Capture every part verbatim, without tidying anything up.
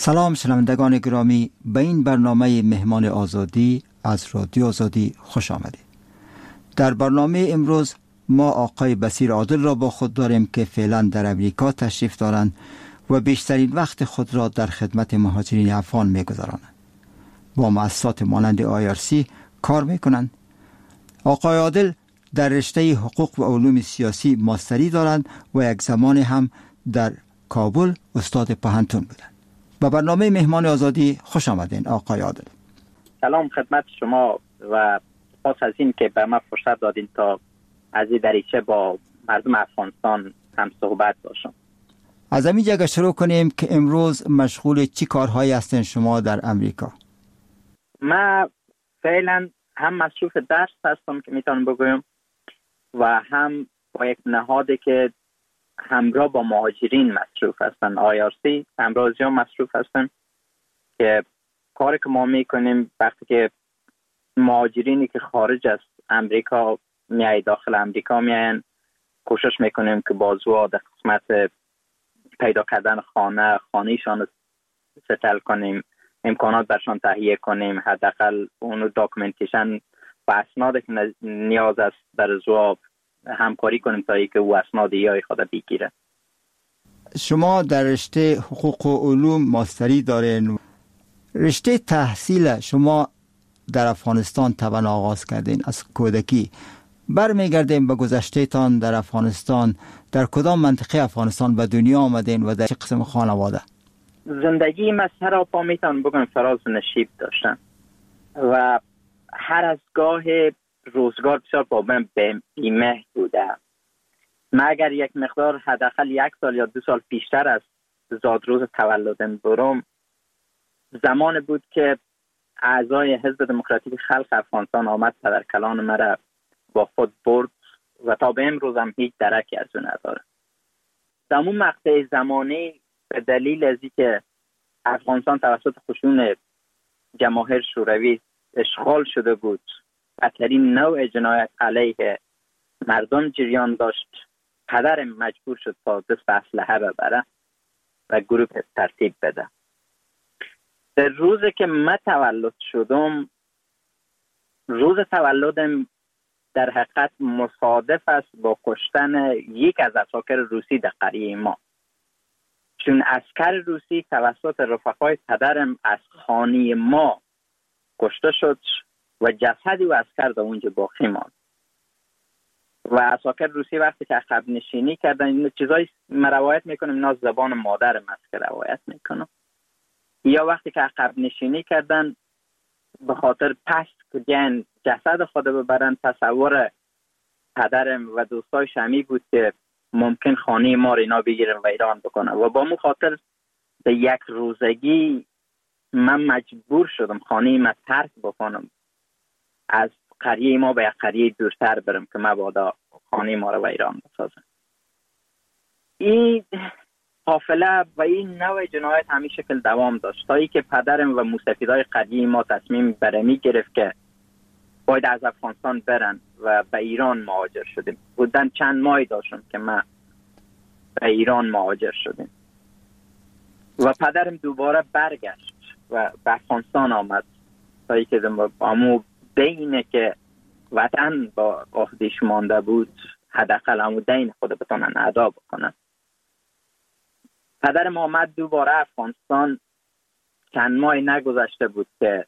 سلام شنوندگان گرامی، به این برنامه مهمان آزادی از رادیو آزادی خوش آمدید. در برنامه امروز ما آقای بصیر عادل را با خود داریم که فعلا در امریکا تشریف دارند و بیشترین وقت خود را در خدمت مهاجرین افغان می‌گذرانند. با مؤسسات مانند آی آر سی کار می‌کنند. آقای عادل در رشته حقوق و علوم سیاسی ماستری دارند و یک زمان هم در کابل استاد پوهنتون بودند. با برنامه مهمان آزادی خوش آمدین آقای عادل. سلام خدمت شما و سپاس از این که به من فرصت دادین تا از این دریچه با مردم افغانستان هم صحبت باشم. از همین جگه شروع کنیم که امروز مشغول چی کارهایی هستین شما در امریکا؟ من فعلا هم مصروف درس هستم که میتونم بگویم و هم با یک نهادی که همراه با مهاجرین مصروف هستن، آی آر سی همراه زیاد مصروف هستن که کاری که ما میکنیم وقتی که مهاجرینی که خارج از امریکا میای داخل امریکا میاین، کوشش میکنیم که بازو در قسمت پیدا کردن خانه خانهشان ستل کنیم، امکانات برشان تهیه کنیم، حداقل اون داکومنتیشن و اسنادی که نیاز است در زواب همکاری کنیم تا اینکه او اسناد یا خود بگیره. شما در رشته حقوق و علوم ماستری دارین. رشته تحصیل شما در افغانستان طبعا آغاز کردین از کودکی. برمیگردیم به گذشته تان در افغانستان. در کدام منطقه افغانستان به دنیا آمدین و در چه قسم خانواده؟ زندگی من سراپا میتونم بگم فراز و نشیب داشتم و هر از گاه روزگار بسیار با من بیمه بوده. من اگر یک مقدار حداقل یک سال یا دو سال پیشتر از زادروز تولدم برم، زمان بود که اعضای حزب دموکراتیک خلق افغانستان آمد پدرکلان مرا با خود برد و تا به امروز هم هیچ درکی از اون نداره. در اون مقطع زمانی به دلیل از اینکه افغانستان توسط خشون جماهیر شوروی اشغال شده بود، بدترین نوع جنایت علیه مردم جریان داشت، پدرم مجبور شد تا دست به اسلحه ببره و گروه ترتیب بده. در روزی که من تولد شدم، روز تولدم در حقیقت مصادف است با کشتن یک از عساکر روسی در قریه ما، چون عسکر روسی توسط رفقای پدرم از خانه ما کشته شد و جسد و عسکر در اونجا باقی ماند و عساکر روسی وقتی که عقب نشینی کردن، این چیزایی من روایت میکنم، اینا زبان مادرم است که روایت میکنم، یا وقتی که عقب نشینی کردن به خاطر پست که دیان جسد خود ببرن، تصور پدرم و دوستای شمی بود که ممکن خانه ما رو اینا بگیرن و ایران بکنن و با مو خاطر به یک روزگی من مجبور شدم خانه ما ترک بکنم، از قریه ما به یک قریه دورتر برم که مبادا خانه ما رو و ایران بسازم. این حافله و این نوع جنایت همین شکل دوام داشت تا ای که پدرم و موسفیدای قریه ما تصمیم برمی گرفت که باید از افغانستان برن و به ایران مهاجر شدیم. بودن چند ماهی داشتم که من به ایران مهاجر شدیم و پدرم دوباره برگشت و به افغانستان آمد تا ای که امو دینه که وطن با عهدش مانده بود، حداقل امو دین خود بتونن ادا بکنن. پدرم آمد دوباره افغانستان. چند ماهی نگذشته بود که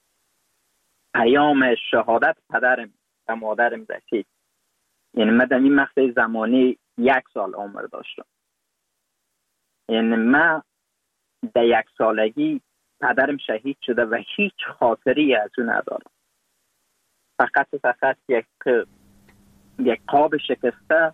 پیام شهادت پدرم و مادرم رسید. یعنی من در این مقطع زمانی یک سال عمر داشتم. یعنی من در یک سالگی پدرم شهید شده و هیچ خاطری از اون ندارم. فقط فقط یک یک قاب شکسته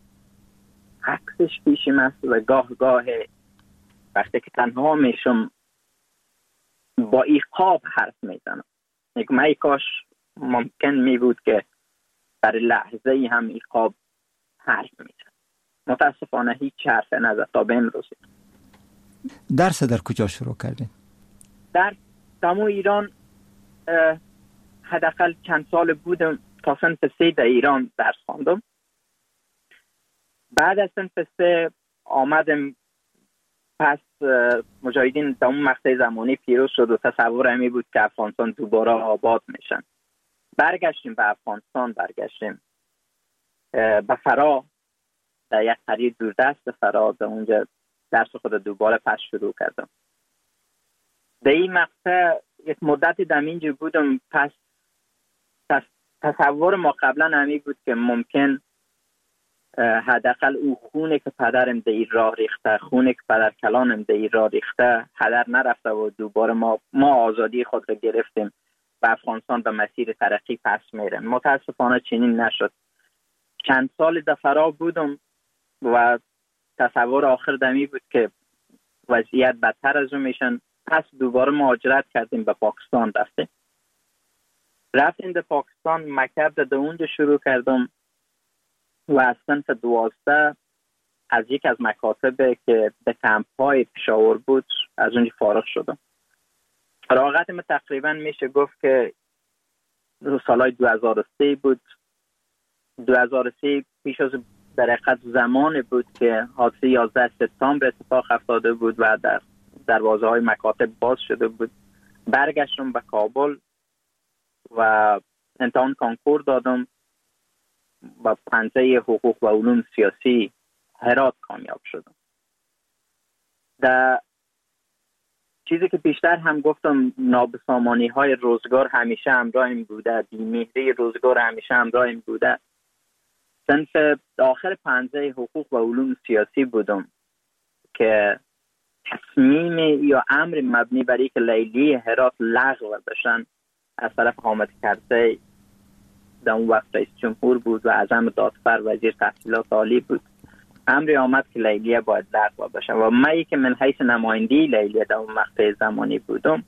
عکسش پیشم است و گاه گاه وقتی که تنها میشم با این قاب حرف میزنم. یک من کاش ممکن می بود که در لحظه ای هم این قاب حرف میزن. متاسفانه هیچ حرف نزد تا به امروز. درس در کجا شروع کردین؟ در تمام ایران حداقل چند سال بودم، تا صنف سه در ایران درس خواندم. بعد از صنف سه آمدم پس مجاهدین در اون مقطع زمانی پیروز شد و تصور همی بود که افغانستان دوباره آباد میشن. برگشتیم به افغانستان، برگشتیم به فرا، در یک قریه دوردست فرا، در اونجا درس خود دوباره پس شروع کردم. در این مقطع یک مدتی در اینجا بودم. پس تصور ما قبلا همی بود که ممکن حداقل او خونه که پدرم در این راه ریخته، خونه که پدر کلانم در این راه ریخته هدر نرفته و دوباره ما ما آزادی خود را گرفتیم و افغانستان به مسیر ترقی پس میره. متاسفانه چنین نشد. چند سال در فرا بودم و تصور آخر دمی بود که وضعیت بدتر از اون میشن. پس دوباره مهاجرت کردیم، به پاکستان رفتیم. رفتیم به پاکستان، مکتب در اونجا شروع کردم و از صنف دوازده از یک از مکاتب که به کمپ های پشاور بود از اونجا فارغ شدم. فراغت من تقریبا میشه گفت که سالهای دو هزار و سه بود. دو هزار و سه پیش از در حقیقت زمان بود که حادثه یازده سپتامبر اتفاق افتاده بود و در دروازه های مکاتب باز شده بود. برگشتم به کابل و امتحان کانکور دادم و پنجه حقوق و علوم سیاسی هرات کامیاب شدم. در چیزی که بیشتر هم گفتم، نابسامانی های روزگار همیشه همراهم بوده، بی‌مهری روزگار همیشه همراهم بوده. صنف آخر پنجه حقوق و علوم سیاسی بودم که تصمیم یا امر مبنی بر اینکه لیلی هرات لغو بشن از طرف حامد کرزی در اون وقت رئیس جمهور بود و اعظم دادفر وزیر تحصیلات عالی بود، امری آمد که لیلیه باید لغو بشه و من که من حیث نمایندی لیلیه در اون مقطع زمانی بودم،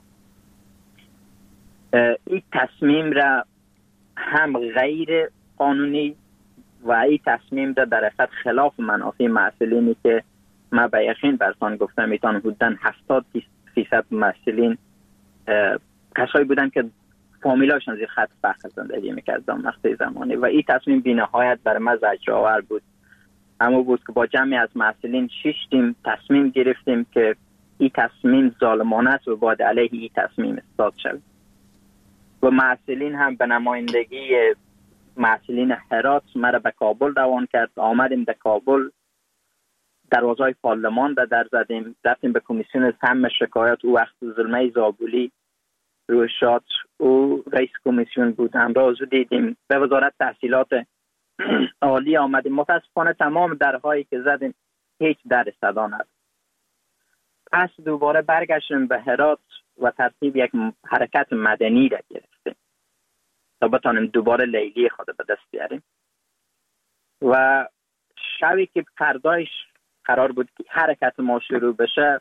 این تصمیم را هم غیر قانونی و این تصمیم را در حقیقت خلاف منافع محصلینی که من به یقین برسان گفتم میتون حدوداً هفتاد فیصد محصلین کسایی بودن که فامیلاشون زیر خط فقر زندگی میکرد در مقطع زمانی و این تصمیم بی‌نهایت بر من زجرآور بود. اما بود که با جمعی از محصلین شیشتیم تصمیم گرفتیم که این تصمیم ظالمانه است و باید علیه این تصمیم استاد شد و محصلین هم به نمایندگی محصلین هرات مرا به کابل روان کرد. آمدیم در کابل، دروازهای پارلمان را در زدیم، رفتیم به کمیسیون سم شکایت. او وقت ظلمه زابولی روی شاد او رئیس کمیسیون بود، همراه او دیدیم. به وزارت تحصیلات عالی آمدیم. متاسفانه تمام درهایی که زدیم هیچ در صدا نداد. پس دوباره برگشتیم به هرات و ترتیب یک حرکت مدنی را گرفتیم تا بتانیم دوباره لیلی خود به دست بیاریم. و شبی که فردایش قرار بود که حرکت ما شروع بشه،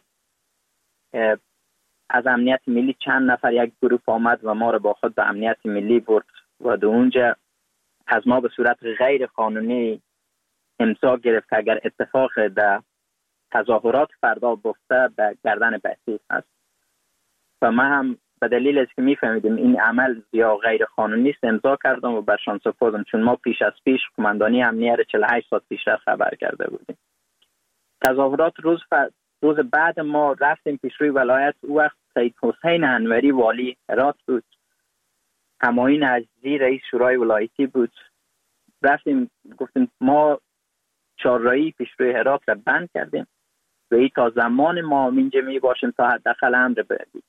از امنیت ملی چند نفر یک گروه آمد و ما رو با خود به امنیت ملی برد و در اونجا از ما به صورت غیر قانونی امضا گرفت که اگر اتفاق در تظاهرات فردا بفته به گردن بسیج هست. و من هم به دلیل از که میفهمیدیم این عمل یا غیر قانونی است امضا کردم و برشان سپردم، چون ما پیش از پیش قماندانی امنیت را چهل و هشت ساعت پیشتر خبر کرده بودیم. تظاهرات روز ف... روز بعد ما رفتیم پیش روی ولایت. او وقت سید حسین انوری والی هرات بود، همایون عزیزی رئیس شورای ولایتی بود. رفتیم گفتیم ما چهارراهی پیش روی هرات را بند کردیم و این تا زمان ما اینجا می باشیم تا حداقل امر بگیریم.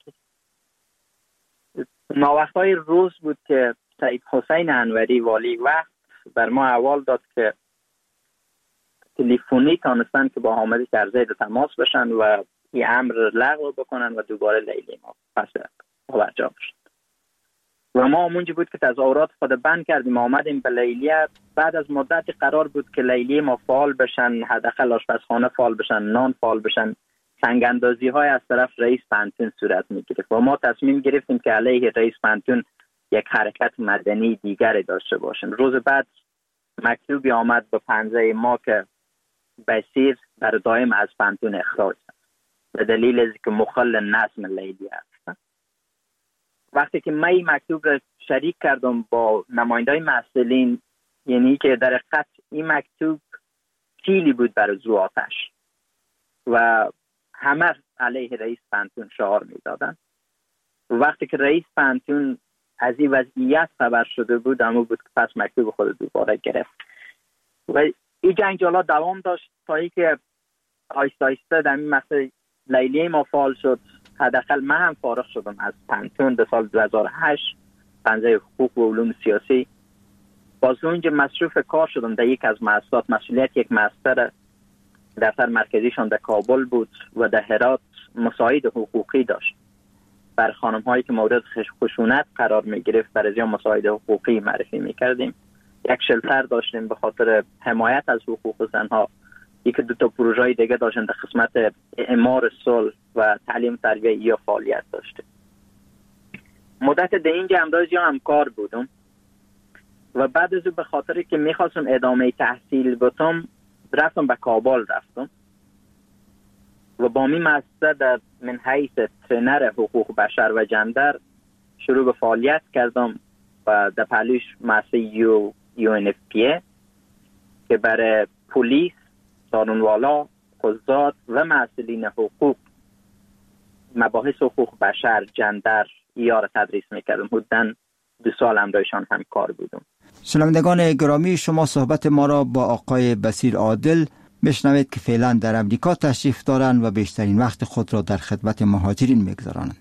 ناوقتای روز بود که سید حسین انوری والی وقت بر ما احوال داد که تلفنی تانستن که با حامد کرزی تماس بشن و این امر لغو بکنن و دوباره لیلی ما پس برجا بشن. و ما اونجا بود که تظاهرات خود بند کردیم، آمدیم به لیلیه. بعد از مدت قرار بود که لیلی ما فعال بشن، حداقل آشپزخانه فعال بشن، نان فعال بشن، سنگ اندازی های از طرف رئیس پانتون صورت میگیره و ما تصمیم گرفتیم که علیه رئیس پانتون یک حرکت مدنی دیگری داشته باشیم. روز بعد مکتوبی آمد به پنجه ما که بسیر در دائم از پانتون اخراج به دلیل از که مخل نظم لیلی است. وقتی که من این مکتوب را شریک کردم با نمایندای مسئولین، یعنی که در حقیقت این مکتوب کیلی بود برای زو آتش و همه علیه رئیس پانتون شعار میدادن. وقتی که رئیس پانتون از این وضعیت خبر شده بود، اما بود که پس مکتوب خود دوباره گرفت و این جنجالا دوام داشت تا اینکه آیسته آیسته در این مسئله لیلیه ما فعال شد. حداقل من هم فارغ شدم از پانتون در سال دو هزار و هشت، پنجه حقوق و علوم سیاسی. باز اونجا مصروف کار شدم در یک از مؤسسات. مسئولیت یک مؤسسه دفتر مرکزیشان در کابل بود و در هرات مساعد حقوقی داشت. بر خانم هایی که مورد خشونت قرار می گرفت برای از مساعد حقوقی معرفی می کردیم. یک شلتر داشتیم به خاطر حمایت از حقوق زنها. یک دو تا پروژه دیگه داشتیم در قسمت اعمار صلح و تعلیم تربیه یا فعالیت داشتیم. مدت در اینجا امروز یا همکار بودم و بعد از به خاطر که میخواستم ادامه تحصیل بتم رفتم به کابل رفتم و با می مؤسسه در من حیث ترینر حقوق بشر و جندر شروع به فعالیت کردم و در پهلوش مؤسسه یو یو ان اف پی که برای پلیس، سارونوالا، قضات و مسئولین حقوق مباحث حقوق بشر، جندر یا را تدریس میکردم. حدوداً دو سال همراهشان هم کار بودم. شنوندگان گرامی، شما صحبت ما را با آقای بصیر عادل میشنوید که فعلا در امریکا تشریف دارند و بیشترین وقت خود را در خدمت مهاجرین میگذرانند.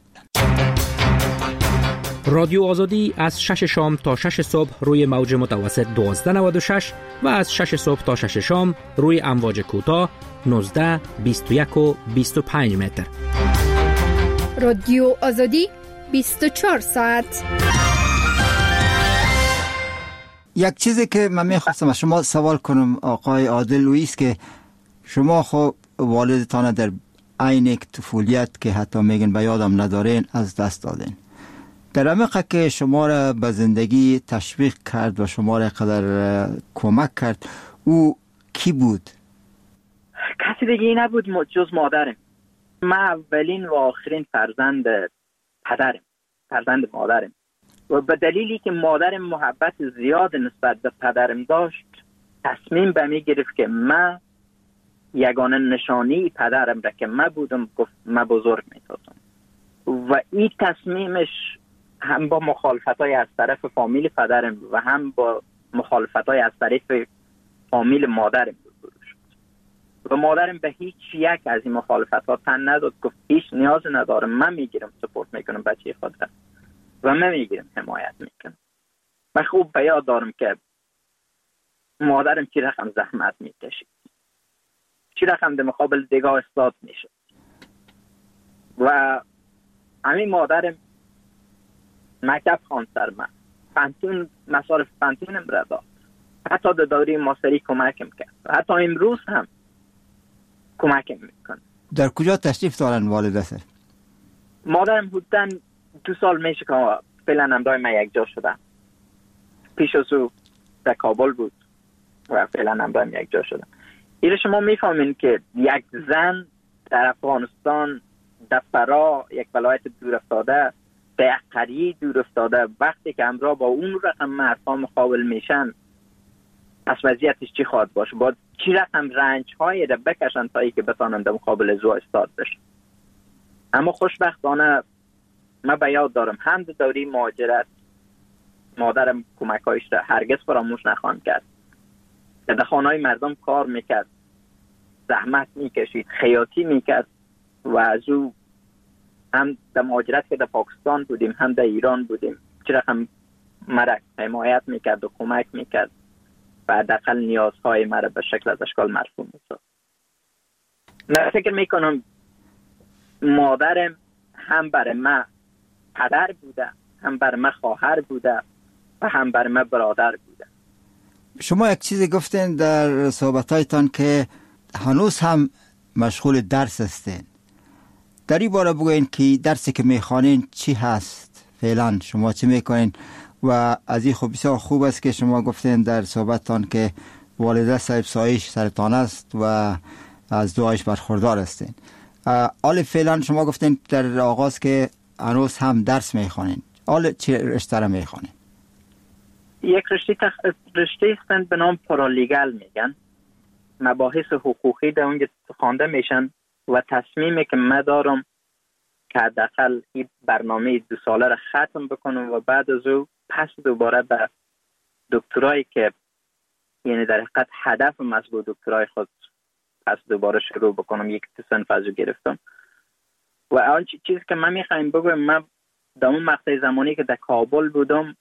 رادیو آزادی از شش شام تا شش صبح روی موج متوسط دوازده نود و شش و از شش صبح تا شش شام روی امواج کوتاه نوزده، بیست و یک و بیست و پنج متر. رادیو آزادی بیست و چهار ساعت. یک چیزی که من میخواستم از شما سوال کنم آقای عادل لوئیس، که شما خب والدتان در عین طفولیت که حتی میگن به یادم ندارین از دست دادین. در عمقه که شما را به زندگی تشویق کرد و شما را قدر کمک کرد، او کی بود؟ کسی دیگه نبود جز مادرم. من اولین و آخرین فرزند پدرم، فرزند مادرم. و به دلیلی که مادرم محبت زیاد نسبت به پدرم داشت، تصمیم به می گرفت که من یگانه نشانی پدرم را که من بودم گفت من بزرگ می سازم. و این تصمیمش هم با مخالفتای از طرف فامیل پدرم و هم با مخالفتای از طرف فامیل مادرم روبرو شد. و مادرم به هیچ یک از این مخالفتات تن نداد. گفت هیچ نیاز ندارم، من میگیرم، سپورت میکنم بچه خود را و من میگیرم، حمایت میکنم. من خوب به یاد دارم که مادرم چی رقم زحمت میکشید، چی رقم در مقابل دیگه استاد میشد. و همین مادرم مکتب خواند سر من، پانتون مصارف پانتونم را داد، حتی در دوره ماستری کمکم کرد، حتی امروز هم کمکم میکنه. در کجا تشریف دارن والدتر؟ مادرم حدوداً دو سال میشه که فعلا همراه من یک جا شدم. پیش از او در کابل بود و فعلا همراه من یک جا شدم. ایره شما میفهمین که یک زن در افغانستان، در فرا، یک ولایت دور افتاده، در یک قریه دور افتاده، وقتی که همراه با اون رقم مردها مقابل میشن، پس وضعیتش چی خواهد باشه؟ باید چی رقم رنج هایی را بکشن تا ای که بتانن در مقابل زو استاد بشن. اما خوشبختانه من به یاد دارم هم در دوره مهاجرت مادرم کمکایش را هرگز فراموش نخواهم کرد. در خانه‌های مردم کار میکرد، زحمت میکشید، خیاطی میکرد و از او هم در مهاجرت که در پاکستان بودیم هم در ایران بودیم چرا هم مرا حمایت میکرد و کمک میکرد و حداقل نیازهای مرا به شکل از اشکال مرفوع میساخت. من فکر میکنم مادرم هم برای من پدر بوده، هم برای من خواهر بوده و هم برای من برادر بوده. شما یک چیزی گفتین در صحبتایتان که هنوز هم مشغول درس هستین. در این باره بگوین که درسی که میخوانین چی هست؟ فعلا شما چی میکنین؟ و از این خوب بسیار خوب است که شما گفتین در صحبتتان که والده صاحب سایش سرطان است و از دعایش برخوردار هستین. حال فعلا شما گفتین در آغاز که هنوز هم درس میخوانین. حال چه رشته را میخوانین؟ یک رشته تخ... رشته هستند به نام پارالیگل میگن. مباحث حقوقی در اونجا خوانده میشن و تصمیمی که من دارم که حداقل این برنامه دو ساله را ختم بکنم و بعد از او پس دوباره به دکترایی که یعنی در حقیقت هدف مطلوب دکترای خود پس دوباره شروع بکنم. یک صنف از او گرفتم و اول چیزی که من میخوایم بگویم، من در اون مقطع زمانی که در کابل بودم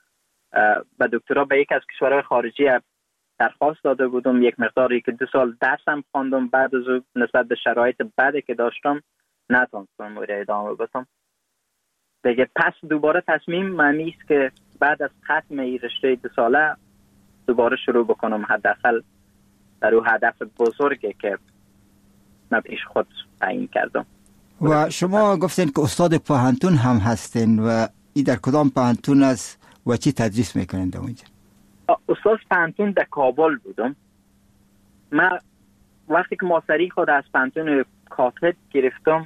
به دکترا به یک از کشورهای خارجی درخواست داده بودم، یک مقداری که دو سال درسم خواندم، بعد از او نسبت به شرایط بعدی که داشتم نتونستم ادامه بدم دیگه. پس دوباره تصمیم معنی است که بعد از ختم این رشته دو ساله دوباره شروع بکنم، حداقل در اون هدف بزرگی که من پیش خود تعیین کردم. و شما گفتین که استاد پوهنتون هم هستین و این در کدام پوهنتون است و چی تدریس میکنین در اونجا؟ استاد پوهنتون در کابل بودم. من وقتی که ماستری خود از پوهنتون کاتب گرفتم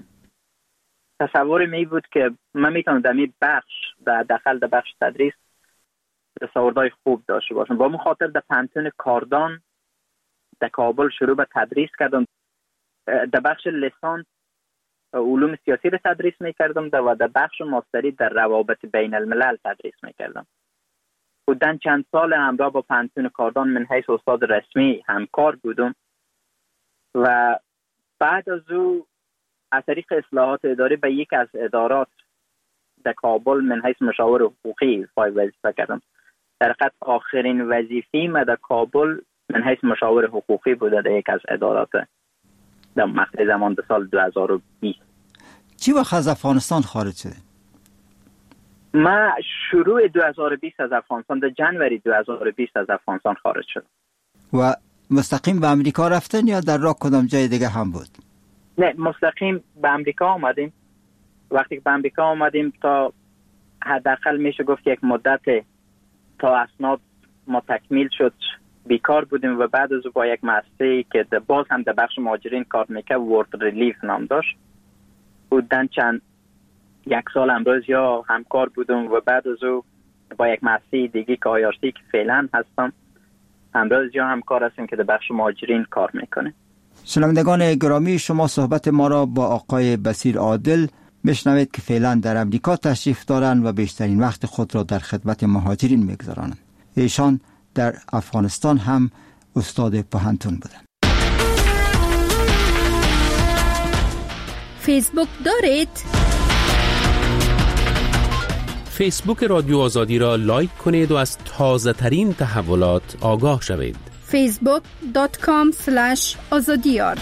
تصور می بود که من میتونم در این بخش در داخل در بخش تدریس دستاوردهای خوب داشته باشم. با مخاطر در پوهنتون کاردان در کابل شروع به تدریس کردم. در بخش لیسانس علوم سیاسی را تدریس میکردم و در بخش ماستری در روابط بین الملل تدریس میکردم. بودن چند سال همراه با پوهنتون کاردان من حیث استاد رسمی همکار بودم و بعد از او از طریق اصلاحات اداری به یک از ادارات در کابل من حیث مشاور حقوقی فای وظیفه کردم. در حقیقت آخرین وظیفه‌ای من در کابل من حیث مشاور حقوقی بوده در یک از ادارات در مقطع زمان در سال دو هزار و بیست. چی وقت از افغانستان خارج شده؟ من شروع دو هزار و بیست از افغانستان، در جنوری دو هزار و بیست از افغانستان خارج شدم. و مستقیم به امریکا رفتن یا در راه کدام جای دیگه هم بود؟ نه، مستقیم به امریکا آمدیم. وقتی که به امریکا آمدیم تا حداقل میشه گفت یک مدت تا اسناد ما تکمیل شد بیکار بودیم و بعد از با یک مؤسسه‌ای که باز هم در بخش مهاجرین کار میکرد، ورد ریلیف نام داشت، بودن چند یک سال امروز یا همکار بودم و بعد از او با یک مؤسسه دیگه که آیارسی که فعلا هستم امروز یا همکار هستیم که در بخش مهاجرین کار میکنه. شنوندگان گرامی، شما صحبت ما را با آقای بصیر عادل میشنوید که فعلا در امریکا تشریف دارند و بیشترین وقت خود را در خدمت مهاجرین میگذرانند. ایشان در افغانستان هم استاد پوهنتون بودند. فیسبوک دارید؟ فیسبوک رادیو آزادی را لایک کنید و از تازه ترین تحولات آگاه شوید. فیسبوک دات کام اسلش آزادیار.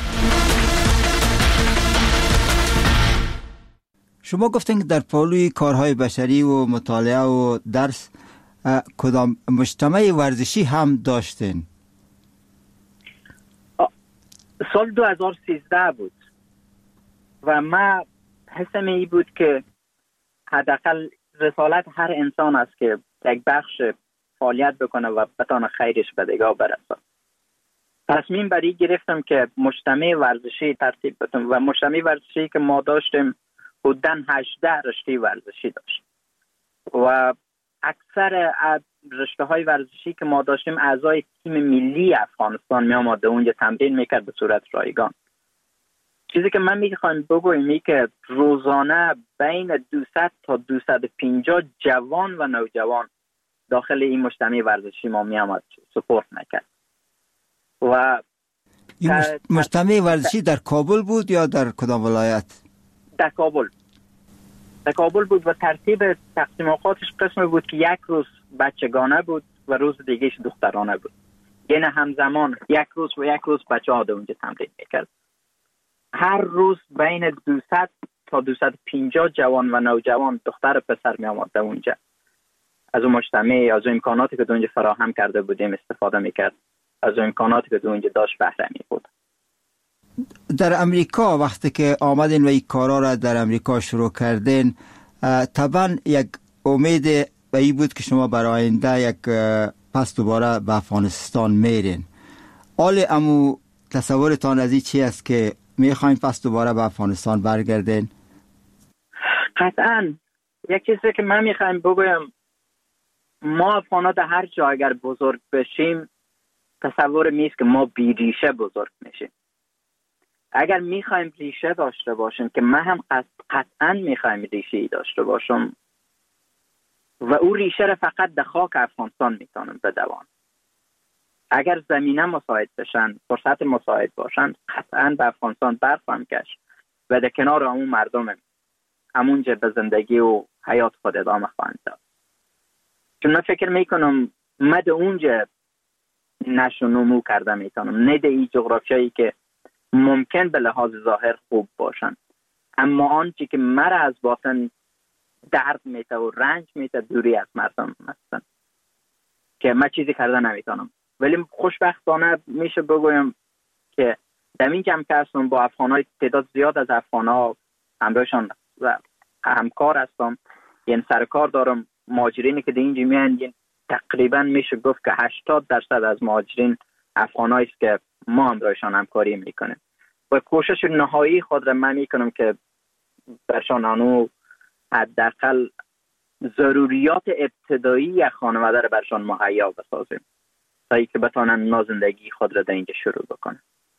شما گفتین که در پالوی کارهای بشری و مطالعه و درس کدام مجتمع ورزشی هم داشتین؟ سال دو هزار و سیزده بود و من حسم ای بود که حداقل رسالت هر انسان است که یک بخش فعالیت بکنه و بتانه خیرش به دیگاه برسه. تصمیم بر این گرفتم که مجتمع ورزشی ترتیب بدم و مجتمع ورزشی که ما داشتیم بودن هجده رشته ورزشی داشت و اکثر رشته های ورزشی که ما داشتیم اعضای تیم ملی افغانستان می آمده اونجا تمرین میکرد به صورت رایگان. چیزی که من میخوایم بگویم این که روزانه بین دویست تا دویست و پنجاه جوان و نوجوان داخل این مجتمع ورزشی ما می آمد سپورت میکرد. و این مجتمع ورزشی در کابل بود یا در کدام ولایت؟ در کابل. در کابل بود و ترتیب تقسیم اوقاتش قسم بود که یک روز بچگانه بود و روز دیگهش دخترانه بود. یعنی همزمان یک روز و یک روز بچه ها اونجا تمرین میکرد. هر روز بین دویست تا دویست و پنجاه جوان و نوجوان دختر و پسر می آمد اونجا. از اون مجتمع، از اون امکاناتی که اونجا فراهم کرده بودیم استفاده میکرد. از اون امکاناتی که اونجا داشت بهره می بود. در امریکا وقتی که آمدین و این کارا را در امریکا شروع کردین، طبعا یک امید به این بود که شما برای آینده یک پس دوباره به افغانستان میرین. حال امو تصورتان از این چی است که میخواین پس دوباره به افغانستان برگردین؟ قطعا یک چیزی که من میخوایم بگویم، ما افغانا در هر جا اگر بزرگ بشیم تصور میست که ما بیریشه بزرگ میشیم. اگر میخوایم ریشه داشته باشیم که من هم قطعا میخوایم ریشه داشته باشم و او ریشه را فقط در خاک افغانستان میتونم بدوان. اگر زمینه مساعد بشن، فرصت مساعد باشن، قطعا به افغانستان برخواهم گشت و در کنار همون مردم همونجا به زندگی و حیات خود ادامه خواهند داد. چون من فکر میکنم من در اونجا نشو نمو کرده میتونم، نه در این جغرافیایی که ممکن به لحاظ ظاهر خوب باشن، اما آنچه که مرا از باطن درد میته و رنج میته دوری از مردم هستن که من چیزی کرده نمیتونم. ولی خوشبختانه میشه بگویم که در این جمع که هستم با افغانای تعداد زیاد از افغانا همراهشان و همکار هستم، یعنی سرکار دارم. مهاجرینی که در اینجا میان یعنی تقریبا میشه گفت که هشتاد درصد از مهاجرین افغانایی است که ما همراهشان همکاری میکنیم و کوشش نهایی خود را من میکنم که برشان آنو حداقل ضروریات ابتدایی یک خانواده را برشان مهیا بسازیم تا اینکه بتوانن نو زندگی خود را در اینجا شروع بکنن.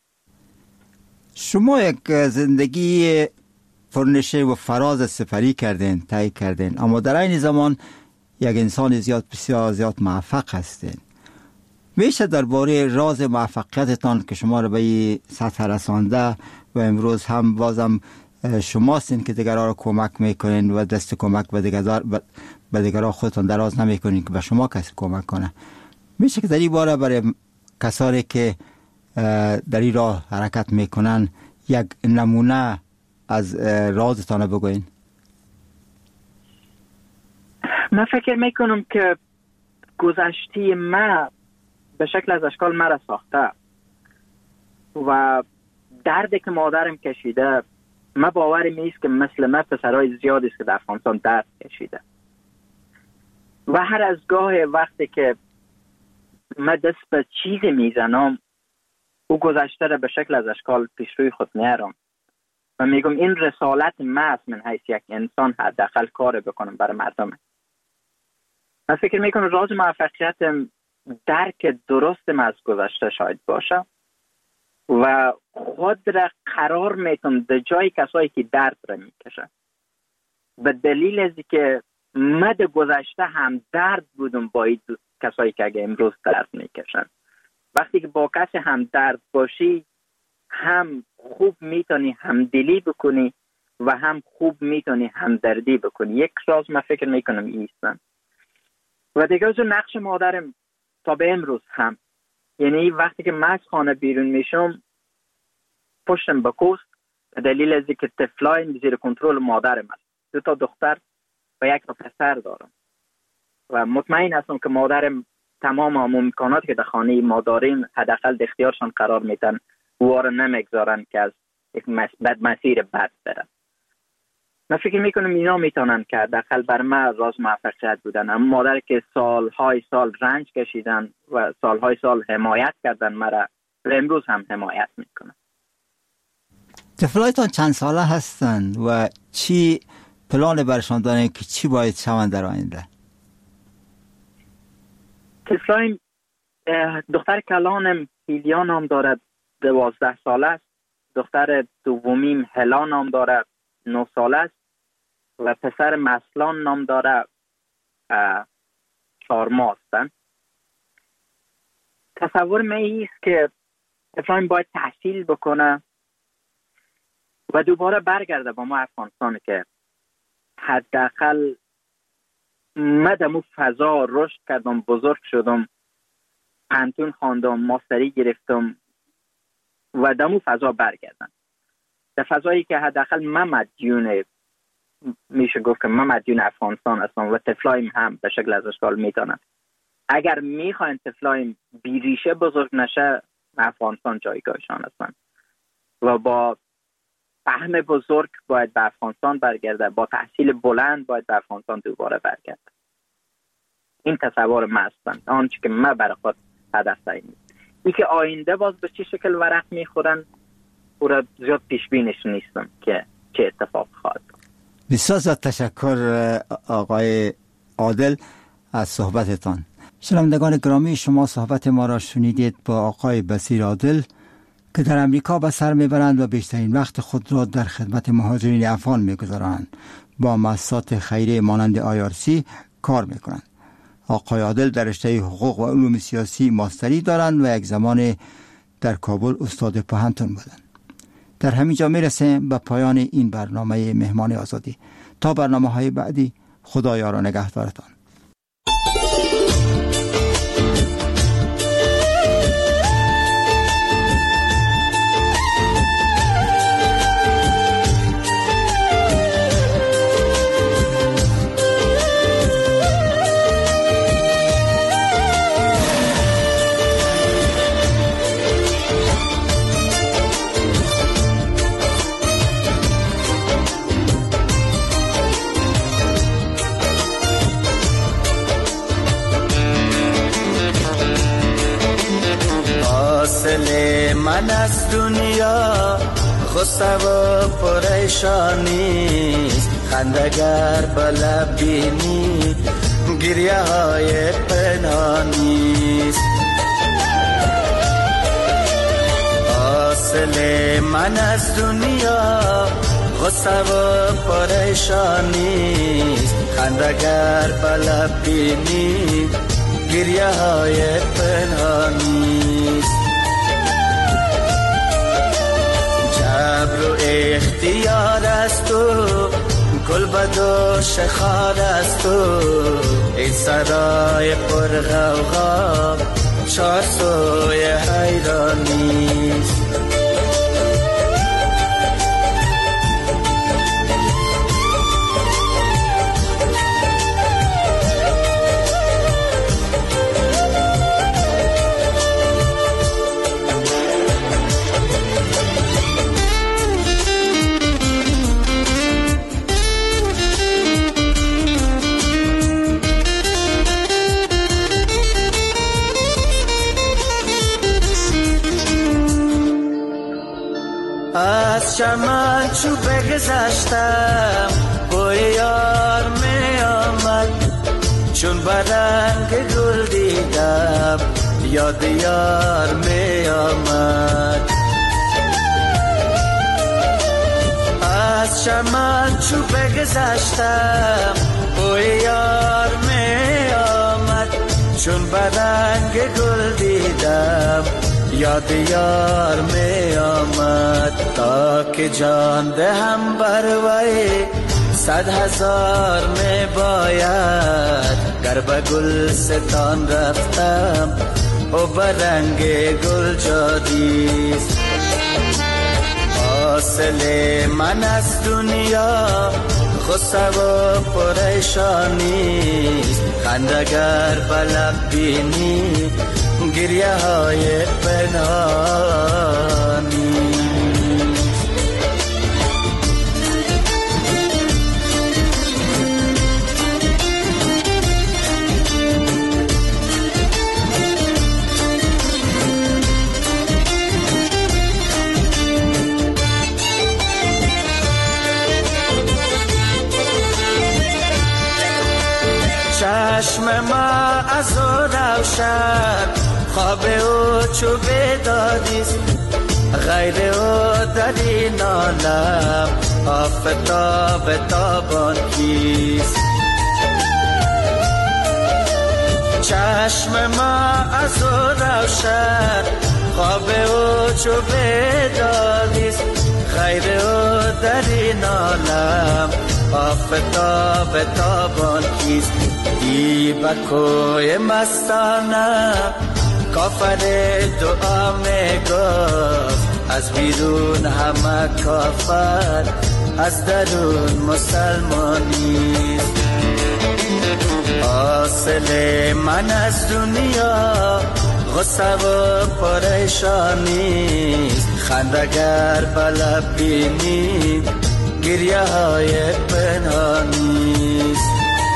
شما یک زندگی پرنشه و فراز سپری کردین، طی کردین، اما در این زمان یک انسان زیاد بسیار زیاد موفق هستین. میشه درباره راز موفقیتتان که شما را به این سطح رسانده و امروز هم بازم شماستین که دیگران را کمک میکنین و دست کمک به دیگران به دیگران خودتان دراز نمیکنین که به شما کسی کمک کنه، میشه که در این باره برای کسانی که در این راه حرکت میکنن یک نمونه از رازتان بگوین؟ من فکر میکنم که گذشتی ما به شکل از اشکال مرا ساخته و دردی که مادرم کشیده، من باورم نیست که مثل من پسرهای زیادی است که در افغانستان درد کشیده و هر از گاه وقتی که من دست به چیزی میزنم او گذشته را به شکل از اشکال پیش روی خود میارم و میگم این رسالت من است، من حیث یک انسان حداقل کار بکنم برای مردم. من فکر میکنم راز موفقیتم درک درستم از گذشته شاید باشه و خود را قرار میتونم در جای کسایی که درد را میکشه، به دلیل از که من در گذشته هم درد بودم با این کسایی که اگه امروز درد میکشن. وقتی که با کسی هم درد باشی هم خوب میتونی همدلی بکنی و هم خوب میتونی همدردی بکنی. یک راز من فکر میکنم ایستن و دیگه از نقش مادرم تا به امروز هم، یعنی وقتی که من از خانه بیرون میشم پشتم به کوست به دلیل از که طفلای زیر کنترل مادرم است. دو تا دختر و یک تا پسر دارم و مطمئن هستم که مادرم تمام امکاناتی که در خانه ما داریم حداقل در اختیارشان قرار میدن و او را نمیگذارن که از یک بد مسیر بد بره. من فکر میکنم اینا میتونن که حداقل بر من راز موفقیت بودن. اما مادر که سالهای سال رنج کشیدن و سالهای سال حمایت کردن مرا و امروز هم حمایت میکنن. طفلایتان چند ساله هستند و چی پلان برشان دارین که چی باید شوند در آینده؟ طفلایم دختر کلانم هیلیا نام دارد، دوازده ساله است. دختر دومیم هلا نام دارد، نه ساله است و پسر مسلان نام دارد، چهار ماه هستند. تصور من ایست که طفلایم باید تحصیل بکنه و دوباره برگرده با ما افغانستان که حداقل من دمو فضا رشد کردم، بزرگ شدم، پانتون خواندم، ماستری گرفتم و دمو فضا برگردم. در فضایی که حداقل من مدیون، میشه گفت که من مدیون افغانستان هستم و طفلایم هم به شکل از اشکال میتونن. اگر میخواین طفلایم بیریشه بزرگ نشه، افغانستان جایگاهشان هستن و با فهم بزرگ باید به افغانستان برگرده، با تحصیل بلند باید به افغانستان دوباره برگرده. این تصور من هستن، آنچه که من برای خود هدف تعیین. این که آینده باز به چه شکل ورق میخورن او را زیاد پیش بینش نیستم که چه اتفاق خواهد. بسیار زیاد تشکر آقای عادل از صحبتتان. شنوندگان گرامی، شما صحبت ما را شنیدید با آقای بصیر عادل که در امریکا به سر میبرند و بیشترین وقت خود را در خدمت مهاجرین افغان میگذارند. با مؤسسات خیریه مانند آی آر سی کار میکنند. آقای عادل در رشته حقوق و علوم سیاسی ماستری دارند و یک زمان در کابل استاد پوهنتون بودند. در همین جا میرسیم به پایان این برنامه مهمان آزادی. تا برنامه های بعدی، خدایا را نگهدارتان. من از دنیا غصه و پریشانیست، خندگر به لب بینی گریه های پنهانیست. حاصل من از دنیا غصه و پریشانیست، خندگر به لب بینی گریه های پنهانیست. جبر و اختیار است و گل بدوش خار است و این سرای پر غوغا چار سوی حیرانیست. از چمن چو بگذشتم بوی یار می آمد، چون برنگ گل دیدم یاد یار می آمد. از چمن چو بگذشتم بوی یار می آمد، چون برنگ گل دیدم یاد یار می آمد. تا که جان دهم بر وی صد هزار می باید، گر به گل ستان رفتم و برنگ گل جادیست. حاصل من از دنیا غصه و پریشانیست، خندگر به لب بینی گریه های پنهانی. چشم ما از او روشن خواب او چو بیداریست، غیر او در این عالم آفتاب تابان کیست. چشم ما از او روشن خواب او چو بیداریست، غیر او در این عالم آفتاب تابان کیست. دی بکوی مستانه کافر دعا می گفت، از بیرون همه کافر از درون مسلمانیست. حاصل من از دنیا غصه و پریشانیست، خندگر به لب بینی گریه های پنهانیست.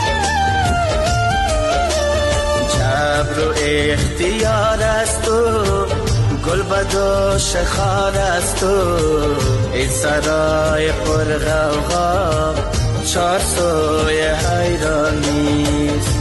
جبر و اختیار است و گل بدوش خار است و این سرای پر غوغا چار سوی حیرانیست.